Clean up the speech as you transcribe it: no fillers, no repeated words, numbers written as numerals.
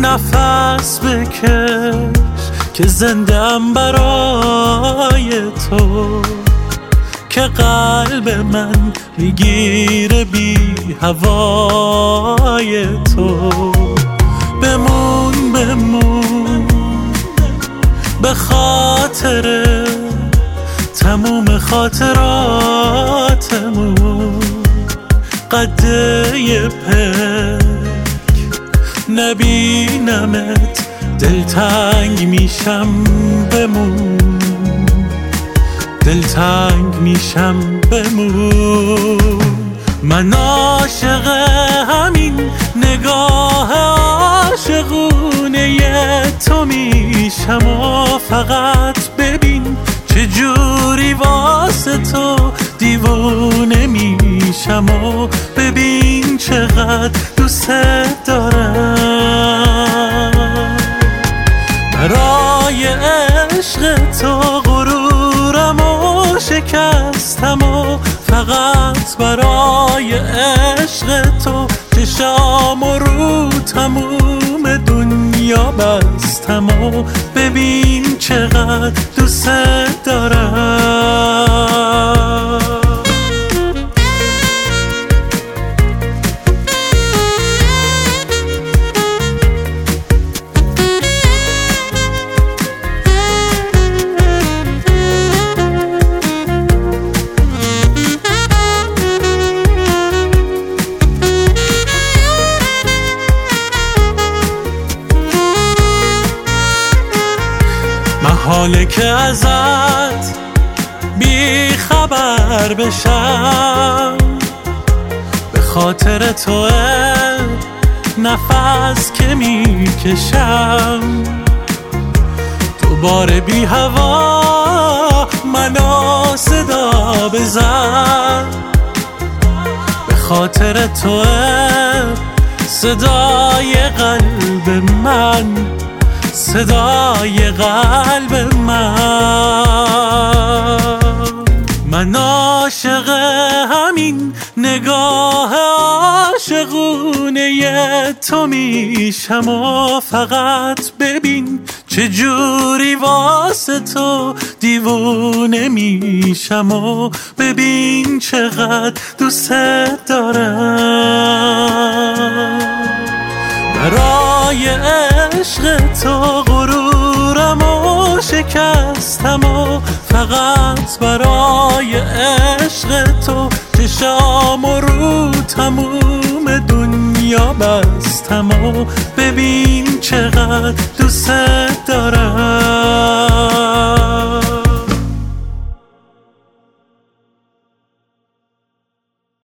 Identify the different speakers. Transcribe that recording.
Speaker 1: نفس بکش که زنده‌ام برای تو، که قلب من میگیره بی هوای تو. بمون بمون به خاطر تموم خاطراتمون، قده پک نبینمت دلتنگ میشم. بمون دلتنگ میشم. بمون من عاشق همین نگاه عاشقونه تو میشم و فقط ببین چجوری واسه تو دیوونه میشم و ببین چقدر دوست دارم. برای عشق تو غرورم و شکستم و فقط برای عشق تو چشام رو تموم دنیا بستم و ببین چقدر دوست دارم. حاله که ازت بی خبر بشم، به خاطر تو نفس که میکشم. دوباره بی هوا منو صدا بزن، به خاطر تو صدای قلب من، صدای قلب من عاشق همین نگاه عاشقونه تو میشم و فقط ببین چجوری واسه تو دیوونه میشم و ببین چقدر دوست دارم. برای عشق تو غرورم و شکستم و فقط برای عشق تو چشام رو تموم دنیا بستم و ببین چقدر دوست دارم.